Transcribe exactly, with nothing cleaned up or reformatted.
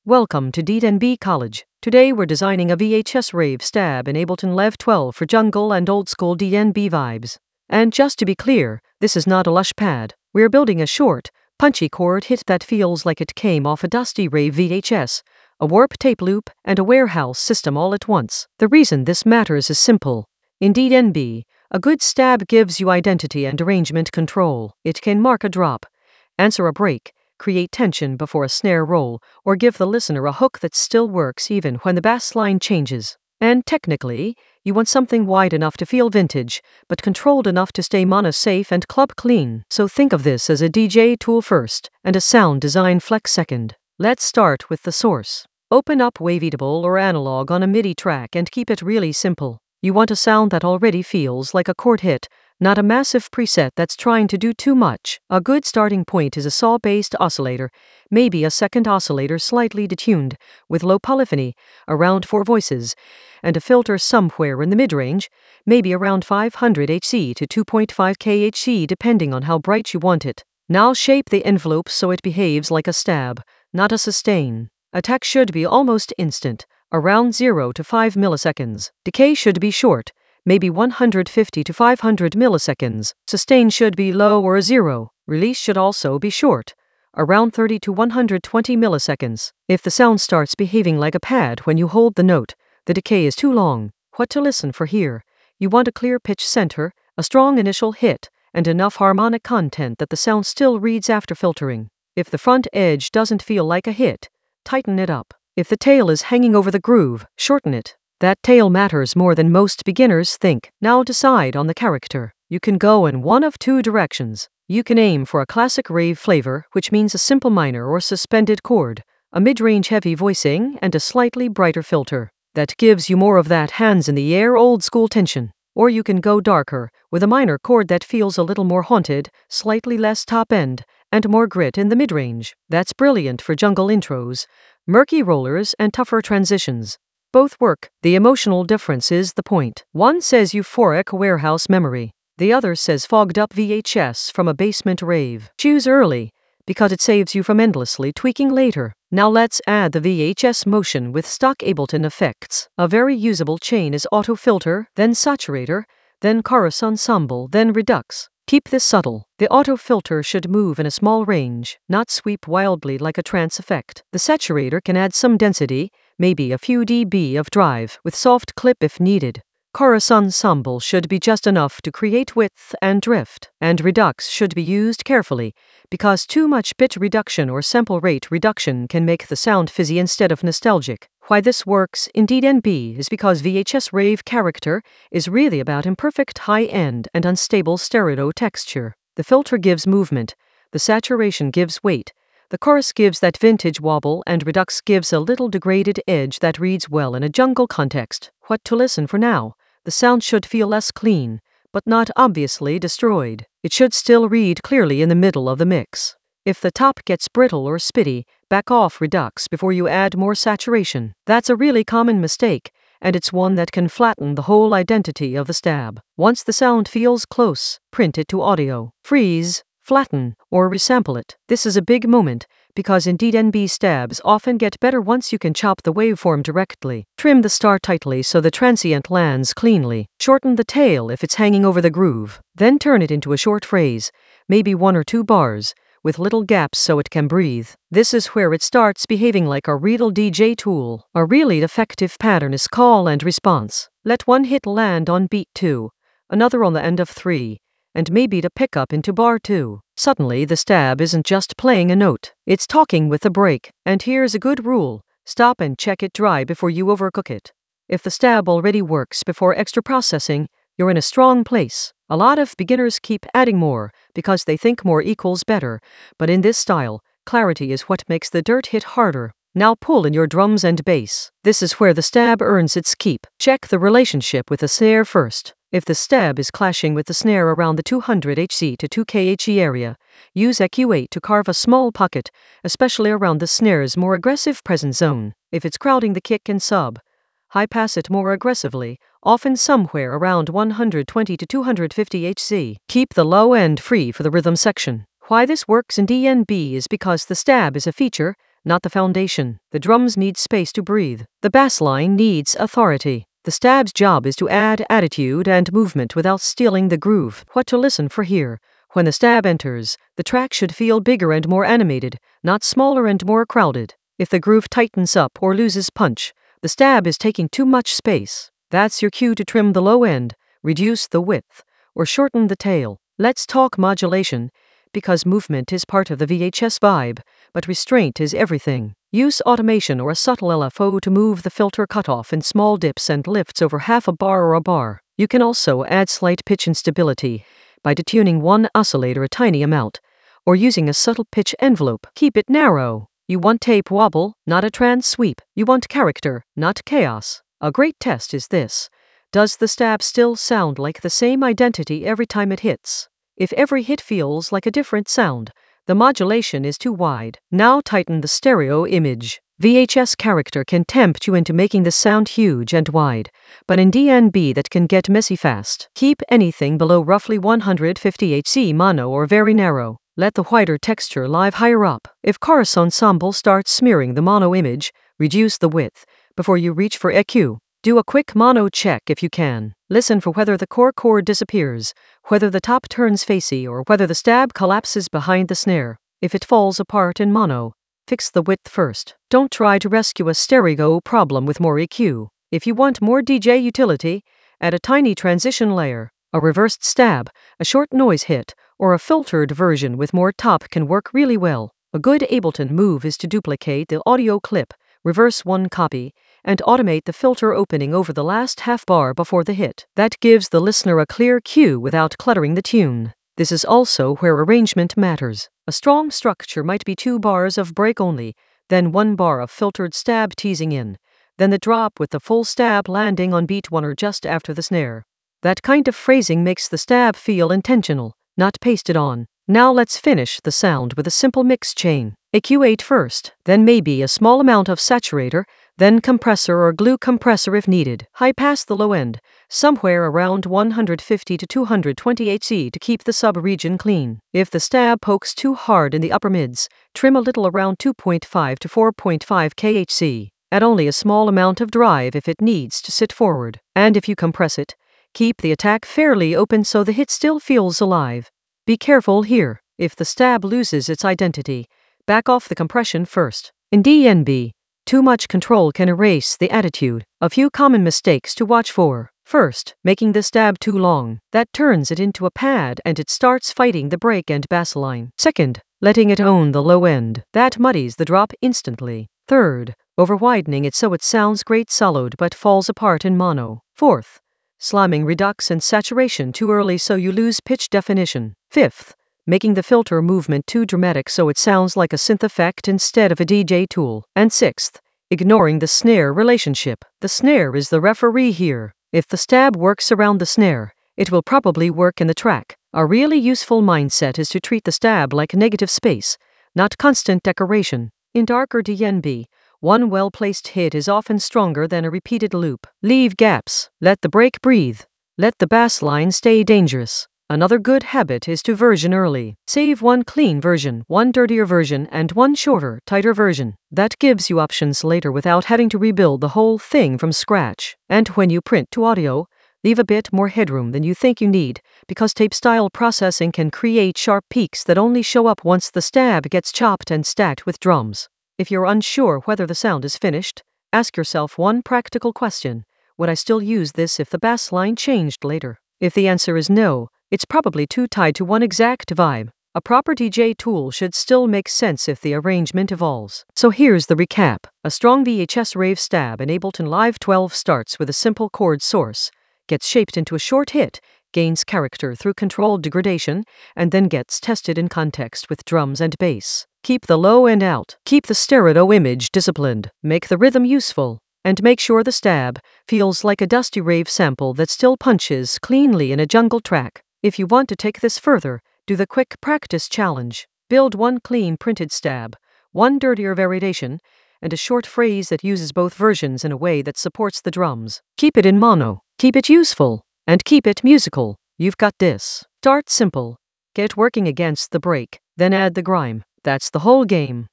Welcome to D N B College. Today we're designing a V H S rave stab in Ableton Live twelve for jungle and old school D N B vibes. And just to be clear, this is not a lush pad. We're building a short, punchy chord hit that feels like it came off a dusty rave V H S, a warp tape loop, and a warehouse system all at once. The reason this matters is simple. In D N B, a good stab gives you identity and arrangement control. It can mark a drop, answer a break, create tension before a snare roll, or give the listener a hook that still works even when the bass line changes. And technically, you want something wide enough to feel vintage, but controlled enough to stay mono-safe and club clean. So think of this as a D J tool first, and a sound design flex second. Let's start with the source. Open up Wavetable or Analog on a MIDI track and keep it really simple. You want a sound that already feels like a chord hit, not a massive preset that's trying to do too much. A good starting point is a saw-based oscillator, maybe a second oscillator slightly detuned, with low polyphony, around four voices, and a filter somewhere in the mid-range, maybe around five hundred hertz to two point five kilohertz depending on how bright you want it. Now shape the envelope so it behaves like a stab, not a sustain. Attack should be almost instant, around zero to five milliseconds. Decay should be short, maybe one hundred fifty to five hundred milliseconds. Sustain should be low or zero. Release should also be short, around thirty to one hundred twenty milliseconds. If the sound starts behaving like a pad when you hold the note, the decay is too long. What to listen for here? You want a clear pitch center, a strong initial hit, and enough harmonic content that the sound still reads after filtering. If the front edge doesn't feel like a hit, tighten it up. If the tail is hanging over the groove, shorten it. That tail matters more than most beginners think. Now decide on the character. You can go in one of two directions. You can aim for a classic rave flavor, which means a simple minor or suspended chord, a mid-range heavy voicing, and a slightly brighter filter. That gives you more of that hands in the air old school tension. Or you can go darker, with a minor chord that feels a little more haunted, slightly less top end, and more grit in the mid-range. That's brilliant for jungle intros, murky rollers, and tougher transitions. Both work. The emotional difference is the point. One says euphoric warehouse memory. The other says fogged up V H S from a basement rave. Choose early, because it saves you from endlessly tweaking later. Now let's add the V H S motion with stock Ableton effects. A very usable chain is auto filter, then saturator, then chorus ensemble, then redux. Keep this subtle. The auto filter should move in a small range, not sweep wildly like a trance effect. The saturator can add some density, maybe a few dB of drive, with soft clip if needed. Chorus ensemble should be just enough to create width and drift, and redux should be used carefully, because too much bit reduction or sample rate reduction can make the sound fizzy instead of nostalgic. Why this works in D N B is because V H S rave character is really about imperfect high-end and unstable stereo texture. The filter gives movement, the saturation gives weight, the chorus gives that vintage wobble, and redux gives a little degraded edge that reads well in a jungle context. What to listen for now? The sound should feel less clean, but not obviously destroyed. It should still read clearly in the middle of the mix. If the top gets brittle or spitty, back off redux before you add more saturation. That's a really common mistake, and it's one that can flatten the whole identity of the stab. Once the sound feels close, print it to audio. Freeze, flatten, or resample it. This is a big moment, because in D N B stabs often get better once you can chop the waveform directly. Trim the start tightly so the transient lands cleanly. Shorten the tail if it's hanging over the groove. Then turn it into a short phrase, maybe one or two bars, with little gaps so it can breathe. This is where it starts behaving like a real D J tool. A really effective pattern is call and response. Let one hit land on beat two, another on the end of three, and maybe to pick up into bar two. Suddenly the stab isn't just playing a note, it's talking with a break. And here's a good rule: stop and check it dry before you overcook it. If the stab already works before extra processing, you're in a strong place. A lot of beginners keep adding more, because they think more equals better, but in this style, clarity is what makes the dirt hit harder. Now pull in your drums and bass. This is where the stab earns its keep. Check the relationship with the snare first. If the stab is clashing with the snare around the two hundred hertz to two kilohertz area, use E Q eight to carve a small pocket, especially around the snare's more aggressive presence zone. If it's crowding the kick and sub, high pass it more aggressively, often somewhere around one hundred twenty to two hundred fifty hertz. Keep the low end free for the rhythm section. Why this works in D N B is because the stab is a feature, not the foundation. The drums need space to breathe. The bass line needs authority. The stab's job is to add attitude and movement without stealing the groove. What to listen for here? When the stab enters, the track should feel bigger and more animated, not smaller and more crowded. If the groove tightens up or loses punch, the stab is taking too much space. That's your cue to trim the low end, reduce the width, or shorten the tail. Let's talk modulation, because movement is part of the V H S vibe, but restraint is everything. Use automation or a subtle L F O to move the filter cutoff in small dips and lifts over half a bar or a bar. You can also add slight pitch instability by detuning one oscillator a tiny amount, or using a subtle pitch envelope. Keep it narrow. You want tape wobble, not a trans sweep. You want character, not chaos. A great test is this. Does the stab still sound like the same identity every time it hits? If every hit feels like a different sound, the modulation is too wide. Now tighten the stereo image. V H S character can tempt you into making the sound huge and wide, but in D N B that can get messy fast. Keep anything below roughly one hundred fifty hertz mono or very narrow. Let the whiter texture live higher up. If chorus ensemble starts smearing the mono image, reduce the width before you reach for E Q. Do a quick mono check if you can. Listen for whether the core chord disappears, whether the top turns facey, or whether the stab collapses behind the snare. If it falls apart in mono, fix the width first. Don't try to rescue a stereo problem with more E Q. If you want more D J utility, add a tiny transition layer. A reversed stab, a short noise hit, or a filtered version with more top can work really well. A good Ableton move is to duplicate the audio clip, reverse one copy, and automate the filter opening over the last half bar before the hit. That gives the listener a clear cue without cluttering the tune. This is also where arrangement matters. A strong structure might be two bars of break only, then one bar of filtered stab teasing in, then the drop with the full stab landing on beat one or just after the snare. That kind of phrasing makes the stab feel intentional, not pasted on. Now let's finish the sound with a simple mix chain. E Q eight first, then maybe a small amount of saturator, then compressor or glue compressor if needed. High pass the low end, somewhere around one hundred fifty to two hundred twenty hertz to keep the sub-region clean. If the stab pokes too hard in the upper mids, trim a little around two point five to four point five kilohertz. Add only a small amount of drive if it needs to sit forward. And if you compress it, keep the attack fairly open so the hit still feels alive. Be careful here. If the stab loses its identity, back off the compression first. In D N B, too much control can erase the attitude. A few common mistakes to watch for. First, making the stab too long. That turns it into a pad and it starts fighting the break and bass line. Second, letting it own the low end. That muddies the drop instantly. Third, over-widening it so it sounds great soloed but falls apart in mono. Fourth, slamming redux and saturation too early so you lose pitch definition. Fifth, making the filter movement too dramatic so it sounds like a synth effect instead of a D J tool. And sixth, ignoring the snare relationship. The snare is the referee here. If the stab works around the snare, it will probably work in the track. A really useful mindset is to treat the stab like negative space, not constant decoration. In darker D N B, one well-placed hit is often stronger than a repeated loop. Leave gaps. Let the break breathe. Let the bass line stay dangerous. Another good habit is to version early. Save one clean version, one dirtier version, and one shorter, tighter version. That gives you options later without having to rebuild the whole thing from scratch. And when you print to audio, leave a bit more headroom than you think you need, because tape-style processing can create sharp peaks that only show up once the stab gets chopped and stacked with drums. If you're unsure whether the sound is finished, ask yourself one practical question. Would I still use this if the bass line changed later? If the answer is no, it's probably too tied to one exact vibe. A proper D J tool should still make sense if the arrangement evolves. So here's the recap. A strong V H S rave stab in Ableton Live twelve starts with a simple chord source, gets shaped into a short hit, gains character through controlled degradation, and then gets tested in context with drums and bass. Keep the low end out. Keep the stereo image disciplined. Make the rhythm useful. And make sure the stab feels like a dusty rave sample that still punches cleanly in a jungle track. If you want to take this further, do the quick practice challenge. Build one clean printed stab, one dirtier variation, and a short phrase that uses both versions in a way that supports the drums. Keep it in mono, keep it useful, and keep it musical. You've got this. Start simple, get working against the break, then add the grime. That's the whole game.